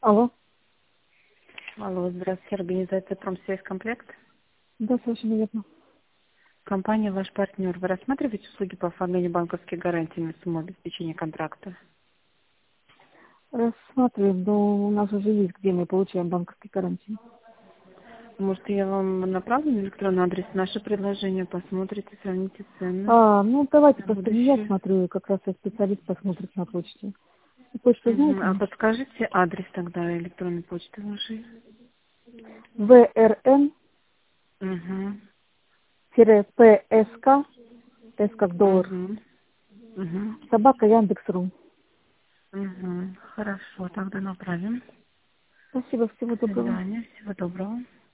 Алло. Алло, здравствуйте, организация «Промсвязь Комплект». Да, совершенно верно. Компания «Ваш партнер». Вы рассматриваете услуги по оформлению банковских гарантий на сумму обеспечения контракта? Рассматриваем, но у нас уже есть, где мы получаем банковские гарантии. Может, я вам направлю на электронный адрес наше предложение, посмотрите, сравните цены Ну давайте, на просто не я будущее. смотрю, как раз специалист посмотрит на почте. И почту знаете? А подскажите адрес тогда электронной почты вашей? ВРН-ПСК, Угу, С как доллар, угу, угу, собака Яндекс.ру. угу. Хорошо, тогда направим. Спасибо, всего До доброго. свидания, всего доброго.